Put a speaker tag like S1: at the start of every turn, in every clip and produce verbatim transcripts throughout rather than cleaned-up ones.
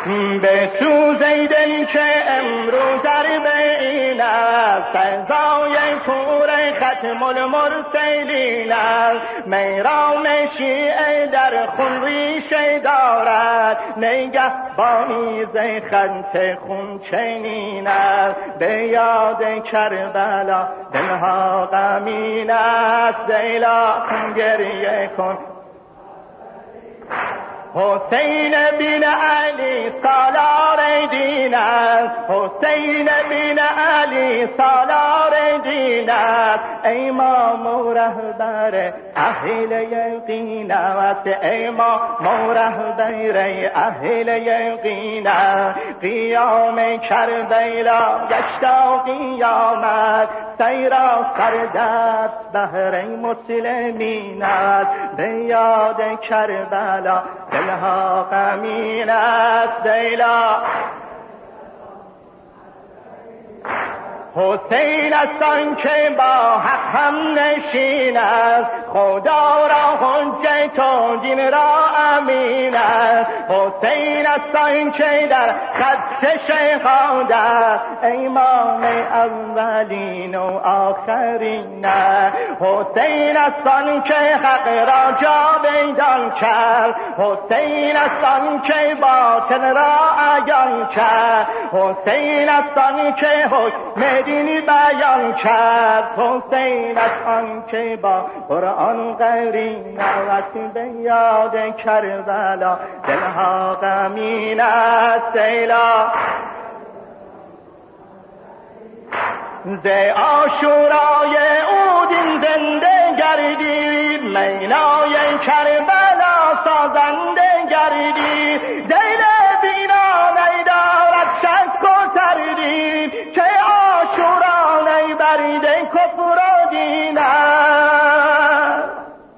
S1: به سوز ای دل که امروز اربعین است، سزای کور ختم المرسلین است. میران شیعه در خون ریشه دارد، نگه بانیز خط خون چنین است. به یاد کربلا دلها غمین است، لیلا خون گریه کن. حسین بن علی سالار دین است، حسین بن علی سالار دین است. امام و رهبر اهل یقین است، امام و رهبر اهل یقین است. قیام کربلا گشتا قیامت، سیرا سردست بهر مسلمین است. به یاد کربلا دلها غمین است، لیلا حسین است آن که با حق هم نشین است، خدا را حجت و دین را امین است. حسین است آن که در خط شهادت است، امام اولین و آخرین است. حسین است آن که حق را جاویدان کرد، حسین است آن که باطل را عیان کرد. حسین است آن که حکم دینی بیان کرد، حسین است آن که با قرآن قرین است. به یاد کربلا دلها غمین است، لیلا ز عاشورای او دین زنده گردید، مینای کربلا سازنده گردید. دل بینا ندارد شک و تردید، که عاشورا نیبرید کفر و دین است.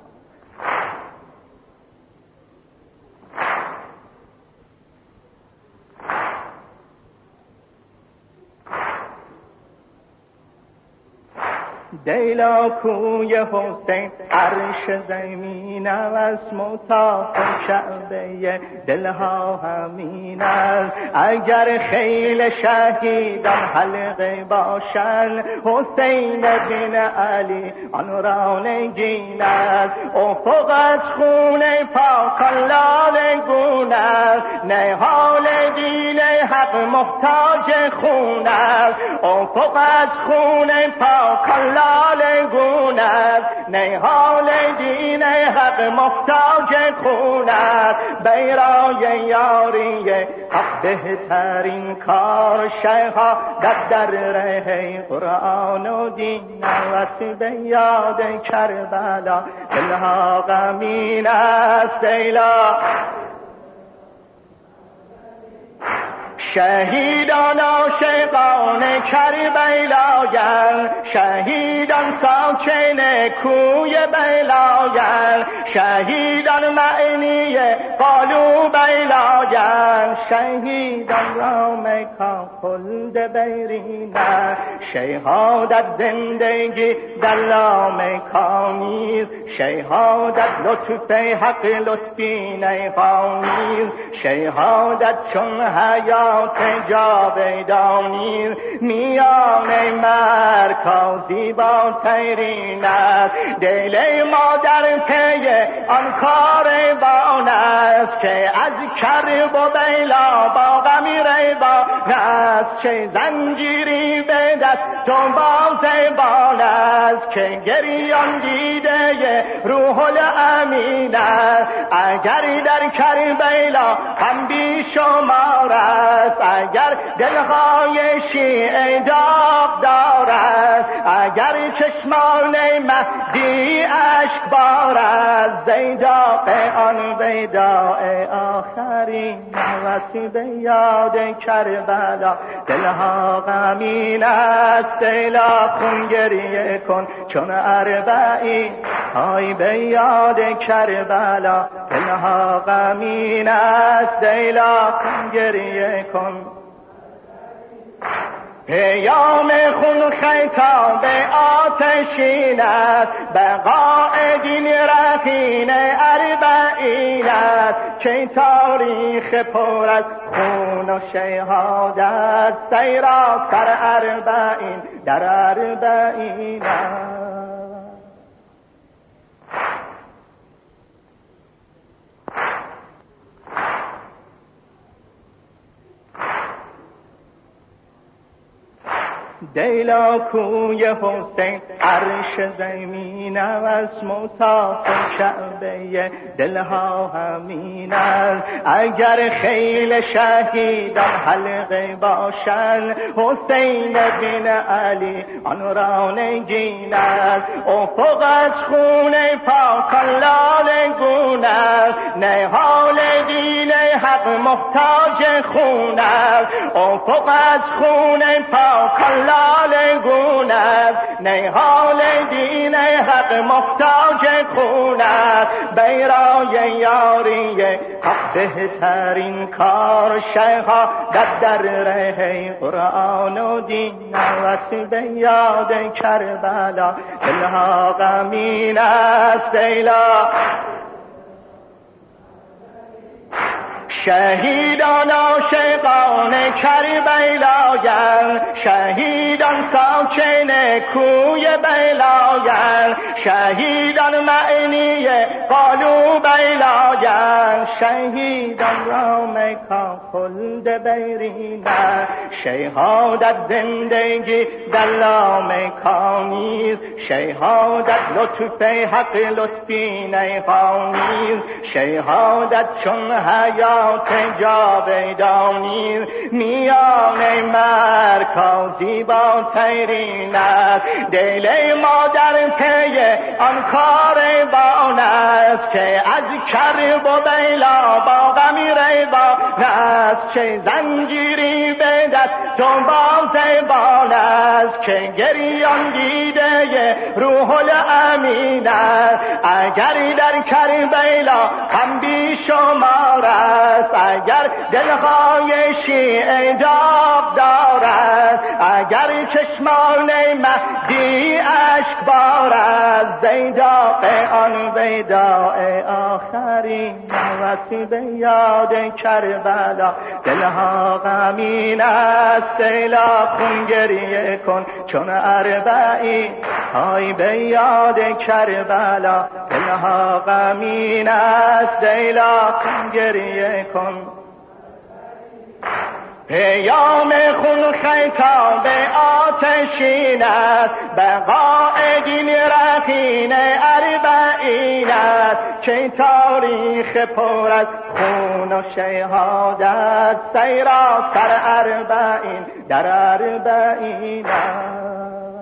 S1: دیلا کوی حسین عرش زمین است، مطاف کعبه دلها همین است. اگر خیل شهیدان حلقه باشند، حسین بن علی آن را نگین است. افق از خون پاکان لاله گون است، نهال دین حق محتاج خون است. افق از خون پاکان لاله گون است، نهال دین حق محتاج خون است. بیرای یاری حق بهترین کار، شهادت در ره قرآن و دین است. به یاد کربلا دلها غمین است، لیلا شهیدان عاشقان کربلایند، شهیدان ساکن کوی بلایند، شهیدان معنی قالو بلایند. شهیدان را مکان خلد بیرینند، شهادت زندگی در لامکانیست. شهادت لطف حق لطفی نیخانیست، شهادت چون حیات جاویدانی. میان مرکا زیباترین است، دل ما در پی آن کاروان است. که از کرب و بیلا با غمی ریوان است، چه زنجیری به دست و بازبان است. که گریان دیده روح الامین است، اگر در کربلا هم بی شمار است. اگر دلهای شیعه داغ دارد، اگر چشمان مهدی اشک بارد. زیداق آن ویداء آخرین است، به یاد کربلا دلها غمین است. لیلا خون گریه کن چون اربعین، های به یاد کربلا دلها غمین است. لیلا خون گریه کن. پیام خون خیتاب آتشین است، بقای دین رهین اربعین است، که تاریخ پر از خون و شهادت سراسر اربعین در اربعین است. دیلا کوی حسین عرش زمین است، مطاف کعبه دلها همین است. اگر خیل شهیدان حلقه باشند، حسین بن علی آن را نگین است. افق از خون پاکان لاله گون است، نهال دین حق محتاج خون است. افق از خون پاکان لاله گون است، نهال دین حق محتاج خون است. بیرای یاری حق بهترین کار، شهادت در ره قرآن و دین است. به یاد کربلا دلها غمین است. دیلا شهیدان عاشقان کربلایند، شهیدان ساکن کوی بلایند، شهیدان معنی قالو بلایند، شهیدان را مکان خلد بیرینند. شهادت زندگی در لامکانیست، شهادت لطف حق لطفی نیخانیست، شهادت چون حیات جاودانی میان مرکازی با تیرین است. دل ما در پی آن کاروان است، که از کرب و بیلا با غمی ریوان است. چه زنجیری به دست و بازبان است، که گریان دیده روح الامین است. اگر در کربلا هم بی شمار است، اگر دلهای شیعه داغ دارد، اگر چشمان مهدی اشک بارد، زیداء آن ویداء آخرین وصی به یاد کربلا دلها غمین است. دیلا خون گریه کن چون اربعین، های به یاد کربلا دلها غمین است. دیلا خون گریه کن. پیام خون خیتاب آتشین است، بقای دین رهین اربعین است، که تاریخ پر از خون و شهادت سراسر اربعین در اربعین است.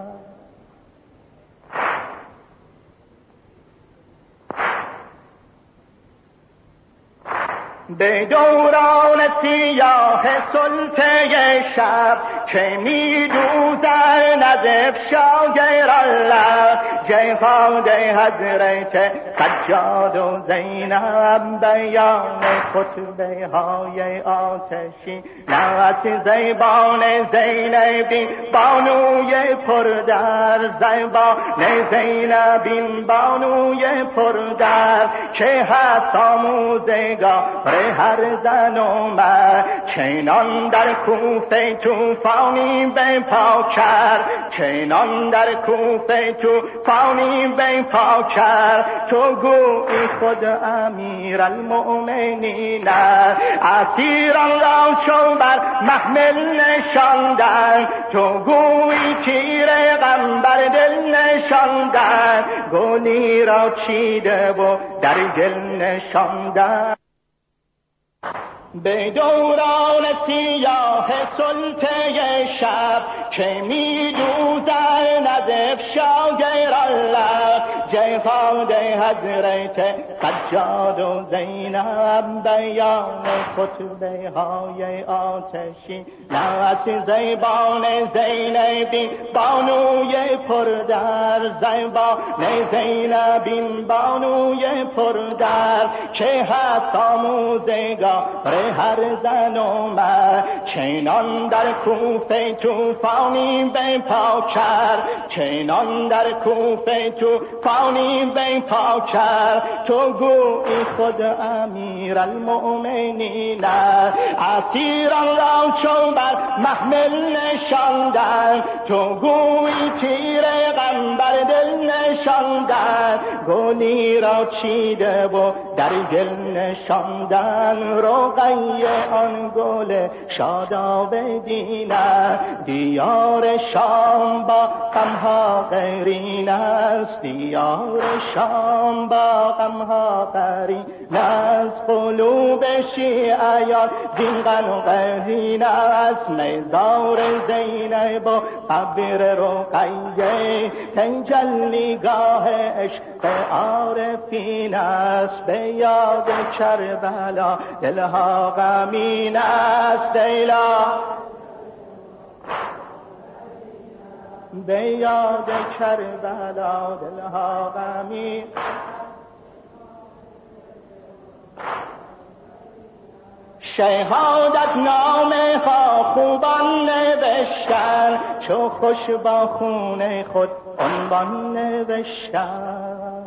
S1: به دوران سیاه سلطه شب، که می دوزد نزف شاگر الله، جهاد حضرت سجاد و زینب، بیان خطبه های آتشی نوست زیبان زینبی بانوی پردر، زیبان زینبی بانوی پردر، که هست آموزگار هر زن و مرد. چنان در کوفه توفانی به پا کرد، چنان در کوفه توفانی به پا کرد. تو گویی خود امیر المؤمنین، اسیران را چو بر محمل نشاندن، تو گویی تیر غم بر دل نشاندن، گلی را چیده و در گل نشاندن. به دوران سیاه سلطه شب، که می دوزد نزف شاگر الله، جهاد حضرت سجاد و زینب بیان خطبه های آتشی نوت زیبان زینبی بانوی پردر زیبان زینبین بانوی پردر که هست آموزگار هر زن و مرد چنان در کوفه توفانی بپا کرد چنان در کوفه توفانی بپا کرد تو گویی خود امیر المؤمنین اسیران را چون بر محمل نشاندن تو گویی تیر غم بر دل نشاندن گلی را چیده و در گل نشاندن رقیه آن گل شاداب دینه دیار شام با غمها قرین است دیار شام با غمها قرین است قلوب شیعیان دین غن و قرین است نزار زینب و قبر رقیه تجلیگاه عشق عارفین است به یاد کربلا دلها غمین است دیلا به یاد کربلا دلها غمین شهادت نامه ها خوبان نوشتن چو خوش با خون خود عنوان نوشتن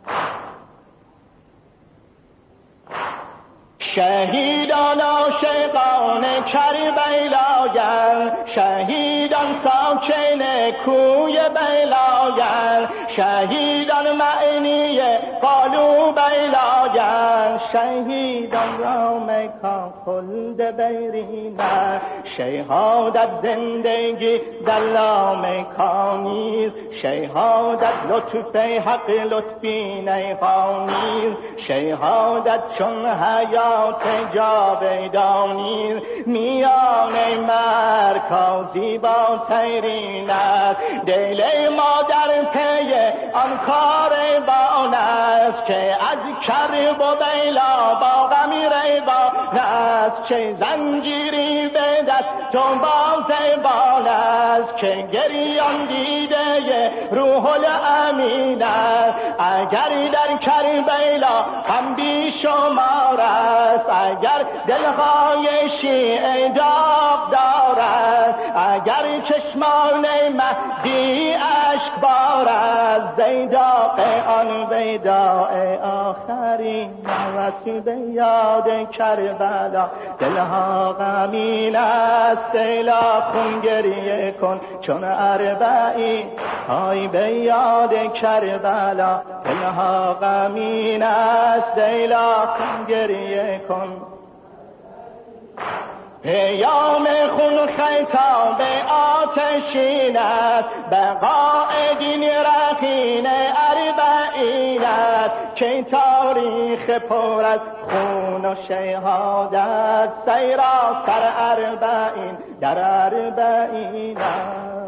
S1: شهیدان عاشقان کربلاین شهیدان ساکن کوی بلاین شهیدان معنی قالو بلاین شهیدان را مکان خلد بیرینه شهادت زندگی در لامکانیست شهادت لطف حق لطفی نیخانیست شهادت چون حیات جاودانی میان مرکازی با تیرین است دل ما در پی آن کاروان است که از کرب و بیلا با غمی ریوان است چه زنجیری به دست تو بازبان است که گریان دیده روح الامین است اگر در کربلا هم بی شمار است اگر دلهای شیعه داغ دارد اگر چشمان مهدی اشک بارد زیداق آن ویداء آخرین نوت به یاد کربلا دلها غمین است دیلا خون گریه کن چون اربعین های به یاد کربلا دلها غمین است دیلا خون گریه کن پیام خون خیتاب آتشین است بقای دین رخین اربعین است که تاریخ پر از خون و شهادت سراسر اربعین در اربعین است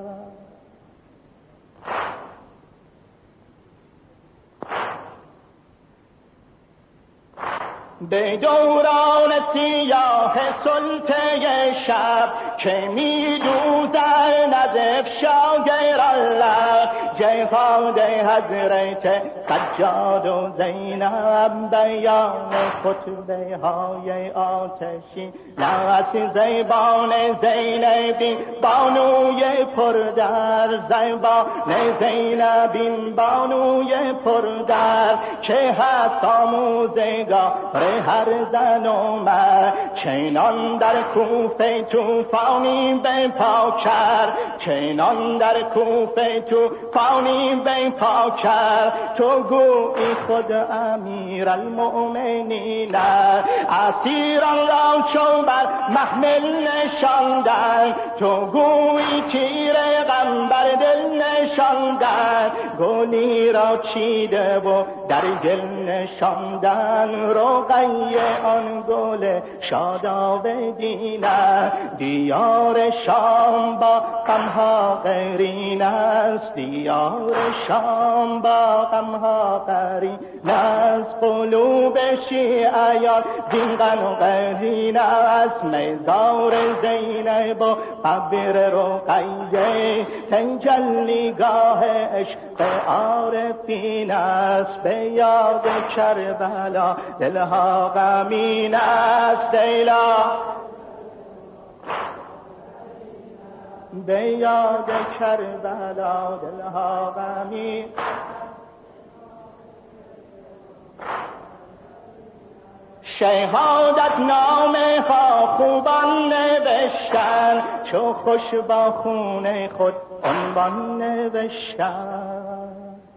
S1: به دوران سیاه سلطه شب که می دوزد نزف شاگر الله جهاد حضرت سجاد و زینب بیان خطبه های آتشی نوت زیبان زینبی بانوی پردر زیبان زینبین بانوی پردر که هست آموزگار هر زن و مرد چنان در کوفه توفانی بپا کرد چنان در کوفه توفانی بپا کرد تو گویی خود امیر المؤمنین اسیران را چون بر محمل نشاندن تو گویی تیر غم بر دل نشاندن گلی را چیده و در گل نشاندن رقیه آن گل شاداب دینه دیار شام با غمها قرین است، دیار شام با غمها قرین است. قلوب شیعیان زین غم و قرین است، مزار زینب و قبر رقیه تجلیگاه عشق عارفین است. به یاد کربلا دلها غمین است، لیلا به یاد کربلا دلها غمین. شهادت نامه ها خوبان نوشتن، چو خوش با خون خود عنوان نوشتن.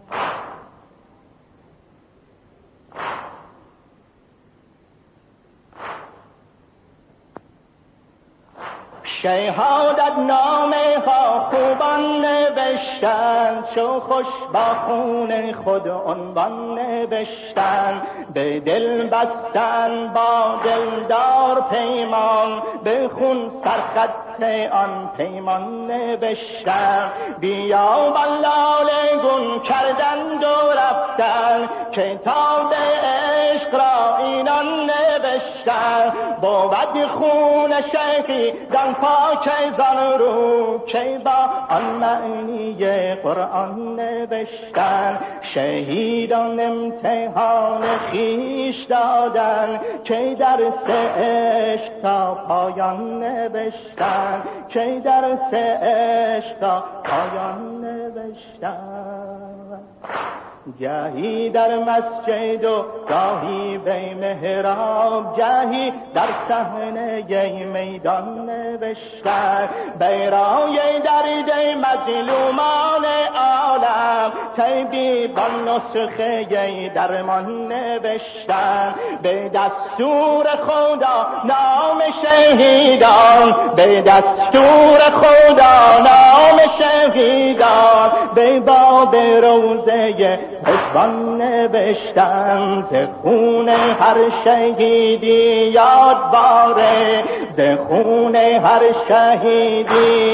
S1: شهادت نامه ها خوبان نوشتن، چو خوش با خون خود عنوان نوشتن. به دل بستن با دلدار پیمان، به خون سرخط آن پیمان نوشتن. بیا بلاله گون کردند و رفتن، کتاب عشق را اینان نوشتن. بود خون شیخی دان پاک زان رو، که با آن معنی قرآن نوشتن. شهیدان امتحان خیش دادن، که درس عشق تا پایان نوشتن، که درس عشق تا پایان نوشتن. گاهی در مسجد و گاهی به محراب، گاهی در صحنه میدان نوشتن. برای درد مظلومان عالم، طبیبان نسخه درمان نوشتن. به دستور خدا نام شهیدان، به دستور خدا نام شهیدان. به باب روزه حزبان نوشتن، ز خون هر شهیدی یادواره، ز خون هر شهیدی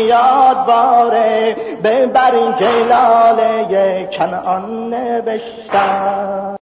S1: یادواره. به بر جلاله کنعان نوشتن.